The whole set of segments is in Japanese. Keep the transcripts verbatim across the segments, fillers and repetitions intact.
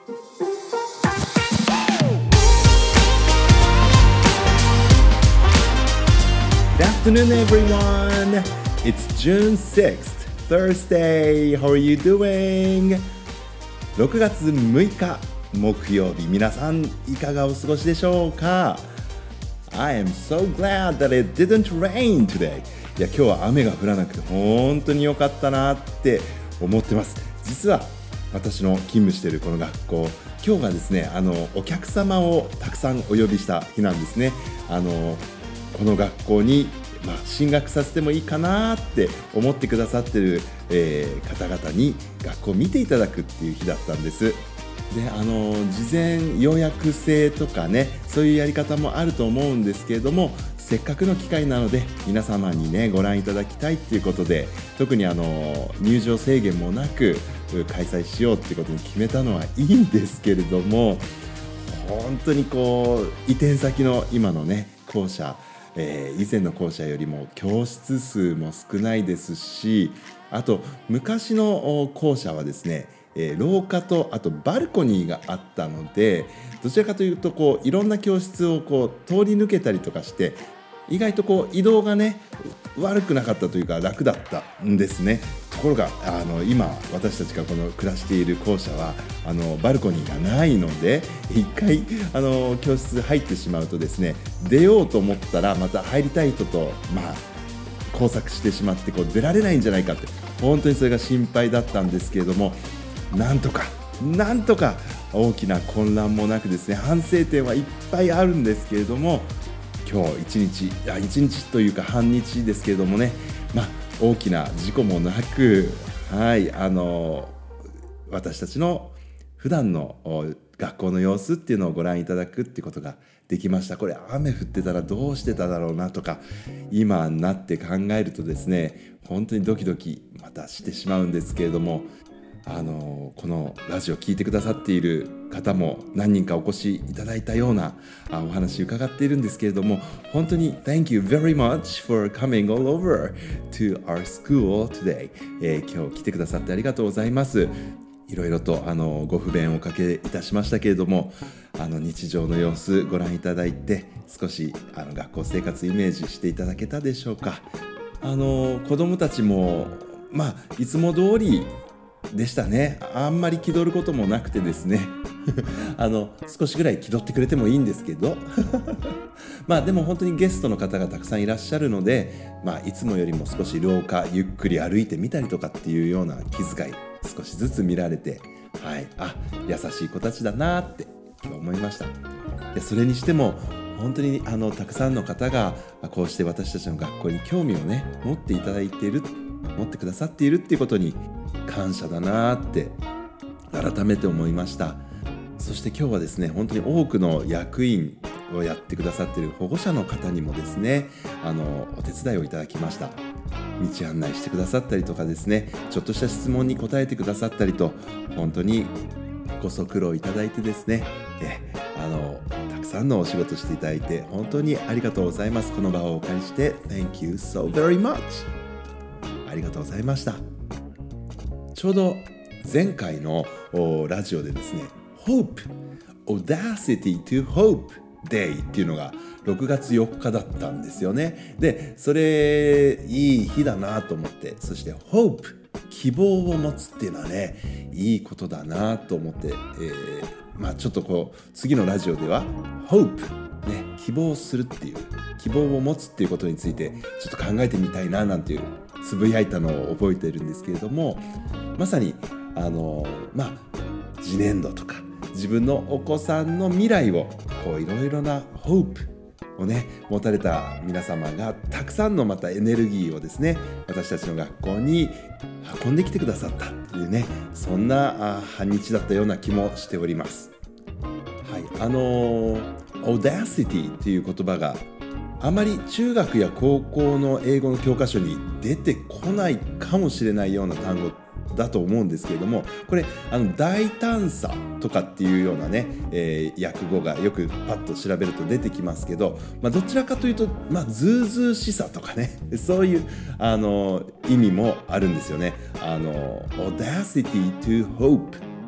Good afternoon, everyone. It's June sixth, Thursday. How are you doing? ろくがつむいか木曜日、皆さんいかがお過ごしでしょうか？ I am so glad that it didn't rain today. いや、今日は雨が降らなくて本当に良かったなって思ってます。実は私の勤務しているこの学校、今日がですね、あのお客様をたくさんお呼びした日なんですね。あのこの学校に、まあ、進学させてもいいかなって思ってくださっている、えー、方々に学校を見ていただくっていう日だったんです。で、あの事前予約制とかね、そういうやり方もあると思うんですけれども、せっかくの機会なので皆様にねご覧いただきたいっていうことで、特にあの入場制限もなく開催しようっていうことに決めたのはいいんですけれども、本当にこう移転先の今のね校舎、えー、以前の校舎よりも教室数も少ないですし、あと昔の校舎はですね、えー、廊下とあとバルコニーがあったので、どちらかというとこういろんな教室をこう通り抜けたりとかして、意外とこう移動がね悪くなかったというか楽だったんですね。ところがあの今私たちがこの暮らしている校舎はあのバルコニーがないので、一回あの教室入ってしまうとですね、出ようと思ったらまた入りたい人とまあ交錯してしまってこう出られないんじゃないかって、本当にそれが心配だったんですけれども、なんとかなんとか大きな混乱もなくですね、反省点はいっぱいあるんですけれども、今日一日あ一日というか半日ですけれどもね、まあ、大きな事故もなく、はい、あの私たちの普段の学校の様子っていうのをご覧いただくっていうことができました。これ雨降ってたらどうしてただろうなとか、今になって考えるとですね、本当にドキドキまたしてしまうんですけれども、あのこのラジオ聞いてくださっている方も何人かお越しいただいたようなあお話伺っているんですけれども、本当に Thank you very much for coming all over to our school today、えー、今日来てくださってありがとうございます。いろいろとあのご不便をおかけいたしましたけれども、あの日常の様子ご覧いただいて、少しあの学校生活イメージしていただけたでしょうか。あの子どもたちもまあいつも通りでしたね。あんまり気取ることもなくてですねあの少しぐらい気取ってくれてもいいんですけどまあでも本当にゲストの方がたくさんいらっしゃるので、まあ、いつもよりも少し廊下ゆっくり歩いてみたりとかっていうような気遣い少しずつ見られて、はい、あ、優しい子たちだなって今日思いました。でそれにしても本当にあのたくさんの方がこうして私たちの学校に興味をね持っていただいている持ってくださっているっていうことに感謝だなって改めて思いました。そして今日はですね、本当に多くの役員をやってくださっている保護者の方にもですね、あのお手伝いをいただきました。道案内してくださったりとかですね、ちょっとした質問に答えてくださったりと、本当にご足労いただいてですね、えあのたくさんのお仕事していただいて本当にありがとうございます。この場をお借りして Thank you so very much。 ありがとうございました。ちょうど前回のラジオでですね、 Hope Audacity to Hope Day っていうのがろくがつよっかだったんですよね。でそれいい日だなと思って、そして Hope 希望を持つっていうのはねいいことだなと思って、えー、まあちょっとこう次のラジオでは Hope、ね、希望するっていう希望を持つっていうことについてちょっと考えてみたいななんていうつぶやいたのを覚えているんですけれども、まさにあのまあ次年度とか自分のお子さんの未来をこういろいろな Hope をね持たれた皆様がたくさんのまたエネルギーをですね私たちの学校に運んできてくださったっていうね、そんな半日だったような気もしております。はい、あの Audacity っていう言葉があまり中学や高校の英語の教科書に出てこないかもしれないような単語だと思うんですけれども、これあの大胆さとかっていうようなね、えー、訳語がよくパッと調べると出てきますけど、まあ、どちらかというと、まあ、ずうずうしさとかねそういうあの意味もあるんですよね。あの Audacity to Hope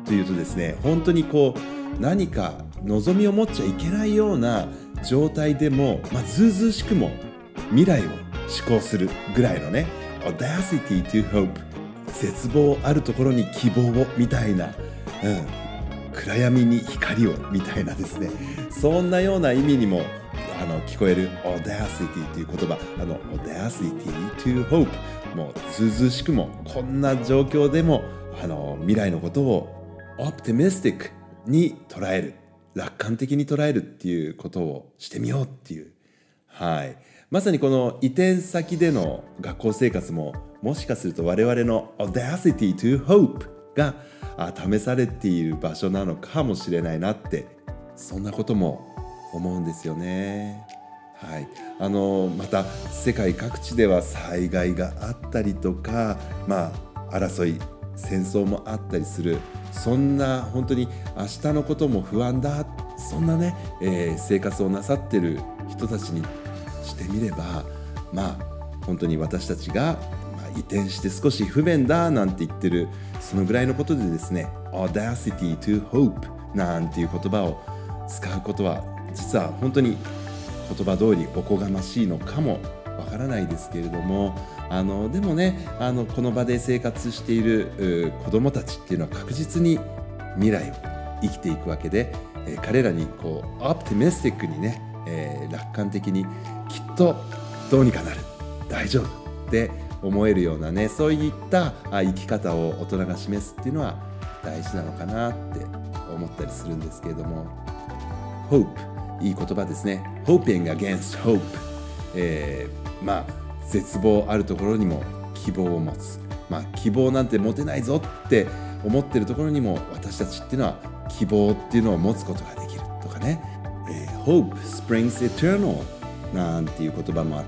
というとですね、本当にこう何か望みを持っちゃいけないような状態でも、まあ、ずうずうしくも未来を思考するぐらいのね audacity to hope、 絶望あるところに希望をみたいな、うん、暗闇に光をみたいなですね、そんなような意味にもあの聞こえる audacity という言葉、あの audacity to hope、 もうずうずうしくもこんな状況でもあの未来のことを optimistic に捉える、楽観的に捉えるっていうことをしてみようっていう、はい、まさにこの移転先での学校生活ももしかすると我々の audacity to hope が試されている場所なのかもしれないなって、そんなことも思うんですよね。はい、あのまた世界各地では災害があったりとか、まあ争い戦争もあったりする、そんな本当に明日のことも不安だ、そんなね、えー、生活をなさってる人たちにしてみれば、まあ本当に私たちが、まあ、移転して少し不便だなんて言ってるそのぐらいのことでですね、 audacity to hope なんていう言葉を使うことは実は本当に言葉通りおこがましいのかもわからないですけれども、あのでもね、あのこの場で生活している子どもたちっていうのは確実に未来を生きていくわけで、えー、彼らにこうオプティミスティックにね、えー、楽観的にきっとどうにかなる、大丈夫って思えるようなね、そういった生き方を大人が示すっていうのは大事なのかなって思ったりするんですけれども、 Hope、 いい言葉ですね。 Hoping against hope、えー、まあ絶望あるところにも希望を持つ、まあ希望なんて持てないぞって思ってるところにも私たちっていうのは希望っていうのを持つことができるとかね、えー、Hope springs eternal なんていう言葉もあって、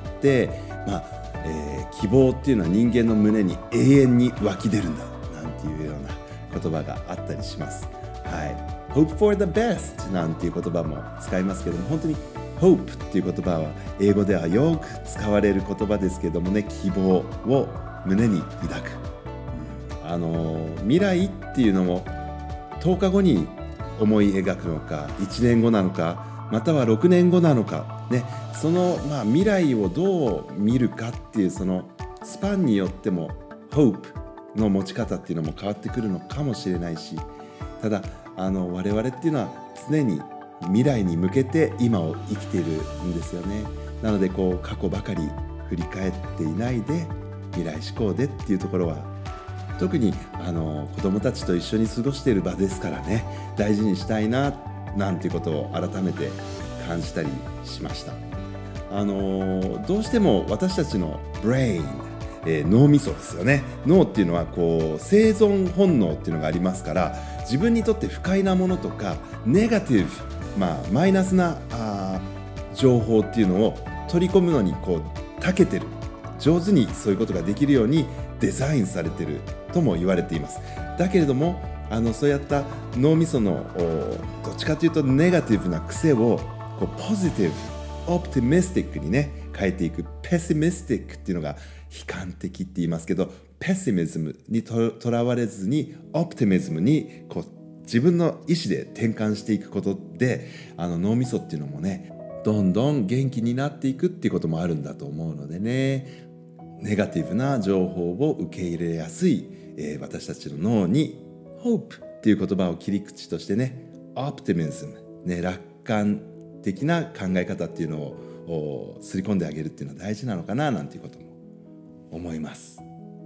まあえー、希望っていうのは人間の胸に永遠に湧き出るんだなんていうような言葉があったりします。はい、Hope for the best なんていう言葉も使いますけども、本当にHope っていう言葉は英語ではよく使われる言葉ですけどもね、希望を胸に抱く、うん、あの未来っていうのもとおかごに思い描くのか、いちねんごなのか、またはろくねんごなのか、ね、その、まあ、未来をどう見るかっていうそのスパンによっても Hope の持ち方っていうのも変わってくるのかもしれないし、ただあの我々っていうのは常に未来に向けて今を生きているんですよね。なのでこう過去ばかり振り返っていないで未来志向でっていうところは、特にあの子どもたちと一緒に過ごしている場ですからね、大事にしたいななんていうことを改めて感じたりしました。あのどうしても私たちのブレイン、えー、脳みそですよね。脳っていうのはこう生存本能っていうのがありますから、自分にとって不快なものとかネガティブ、まあ、マイナスなあ情報っていうのを取り込むのにこう長けてる、上手にそういうことができるようにデザインされてるとも言われています。だけれどもあのそうやった脳みそのどっちかというとネガティブな癖をこうポジティブ、オプティミスティックにね変えていく、ペシミスティックっていうのが悲観的って言いますけど、ペシミズムにととらわれずにオプティミズムにこう自分の意思で転換していくことで、あの脳みそっていうのもねどんどん元気になっていくっていうこともあるんだと思うのでね、ネガティブな情報を受け入れやすい、えー、私たちの脳に Hope っていう言葉を切り口としてね、オプティミズム、ね、楽観的な考え方っていうのをすり込んであげるっていうのは大事なのかななんていうことも思います。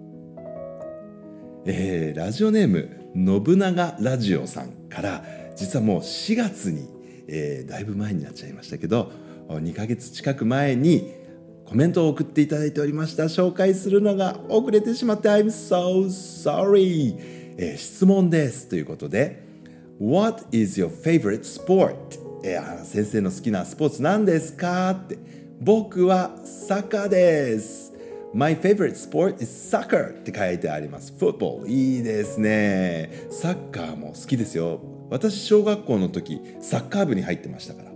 えー、ラジオネーム信長ラジオさんから、実はもうしがつに、えー、だいぶ前になっちゃいましたけどにかげつ近く前にコメントを送っていただいておりました。紹介するのが遅れてしまって I'm so sorry、えー、質問ですということで What is your favorite sport、えー、先生の好きなスポーツ何ですかって。僕はサッカーです。My favorite sport is soccer って書いてあります。Football いいですね。サッカーも好きですよ。私小学校の時サッカー部に入ってましたから、はい、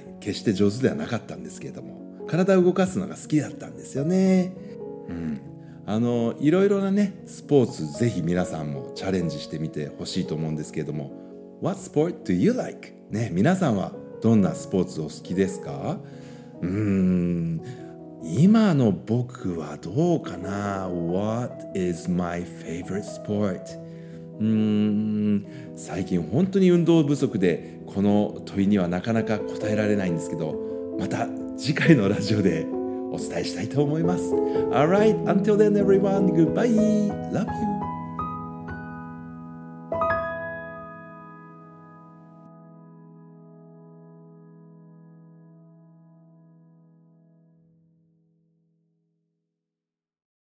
決して上手ではなかったんですけれども体を動かすのが好きだったんですよね。うん、 あのいろいろなねスポーツぜひ皆さんもチャレンジしてみてほしいと思うんですけれども What sport do you like? ね、皆さんはどんなスポーツお好きですか？うーん今の僕はどうかな What is my favorite sport? うーん最近本当に運動不足でこの問いにはなかなか答えられないんですけど、また次回のラジオでお伝えしたいと思います。Alright, until then everyone, goodbye. Love you.